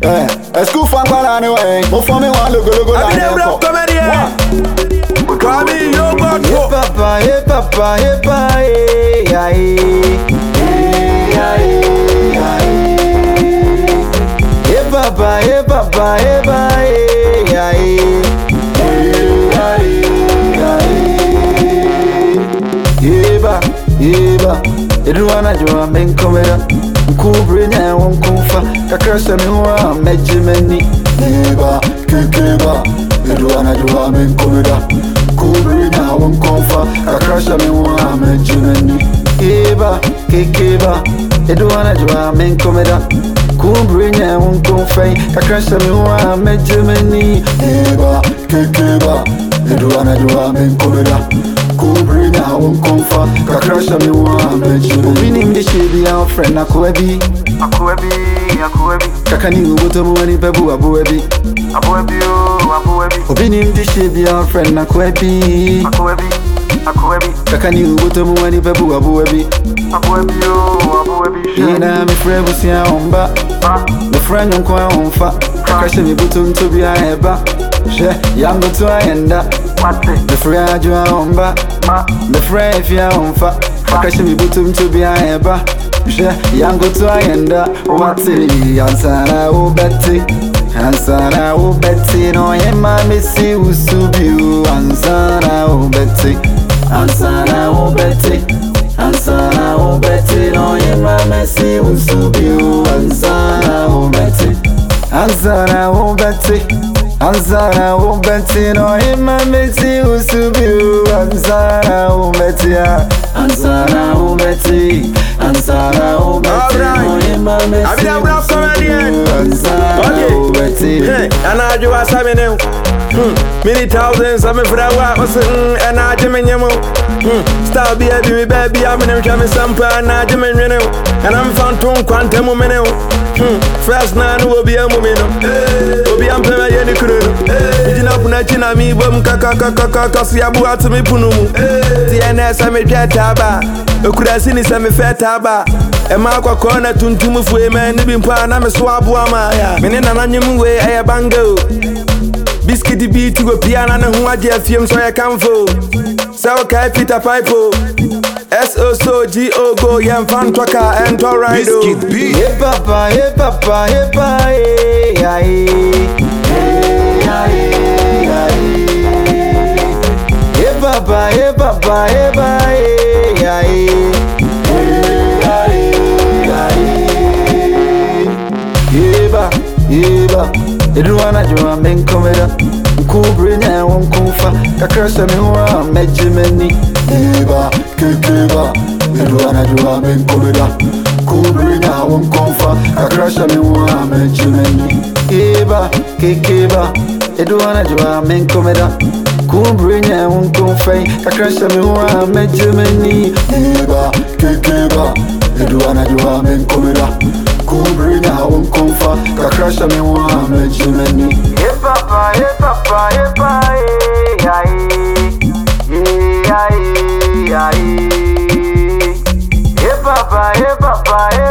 A school fun anyway. But for me, one logo I be the rap comedian. Call me yo God. Hey papa, hey papa, hey papa, hey hey papa, hey papa, hey Yeba, Edwana Joa men comeda, Kubrina won't confa, Kakasa Miwa, Mejimeni, Yeba, Kekeba, Edwana Joa men comeda, Kubrina won't confa, Kakasa Miwa, Mejimeni, Yeba, Kekeba, Edwana Joa men comeda, Kubrina won't confa, Kakasa Miwa, Mejimeni, Yeba, Kekeba, Edwana Joa men comeda. Kubrina won't comfort, Kakrasha me one bedroom. Winning the shady our friend Akwebi. Kakani Ubutomu and Babu Abuebi. Winning the shady our friend Akwebi. Kakani Ubutomu and Babu Abuebi. Ina mi friend was ya omba. The friend on Kwa Omfa. Kakrasha me button to be a heba. She Yango to a enda. The friend you are on back. The friend if you are on fat. Kashi me butum to be a heba. Yango to a enda. What's it? Ansana o Betty. Ansana o Betty. No yema missy usubu. Ansana o Betty. Ansana o Betty. Ansana o Betty. No yema missy usubu. Ansana o Betty. Ansana o Betty. Ansana Betty, no ima meti usubiu. Ansana Betty, Ansana Betty, Ansana Betty, no ima meti usubiu. Ansana Betty. And I do as I know. Many thousands of me for that was and I Jimmy Yamo. Star baby, I'm in a sampa and I Jimmy Reno. And I'm found to quantum minute. First man will be a woman. Will be a penny crew. Did not put a me, Bum Kaka, Siabu to me Punumu. TNS, I'm a jet taba. A Kurasini, I'm a fat taba. A Marco corner to move women, living pan, I'm a swabuama. Meaning an onion way, I bango. Biscuit beat to a piano and who I get film so I can fool. So Kai Peter Pipo. SOSO go yam fan tracker and alright. Biscuit beat. Hey papa, hey papa, hey papa, hey papa, hey papa, hey Yeba, Edwana Joa men comeda. Kubrina won't confa, Kakrasha me one Mejimeni. Yeba, Kekeba, Edwana Joa men comeda. Kubrina won't confa, Kakrasha me one Mejimeni. Yeba, Kekeba, Edwana Joa men comeda. Kubrina won't confa, Kakrasha me one Mejimeni. Yeba, Kekeba, Edwana Joa men comeda. Kubrina won't comfort, Kakrasha me one Mejimeni. Hey papa, hey papa, hey papa, hey papa, hey papa,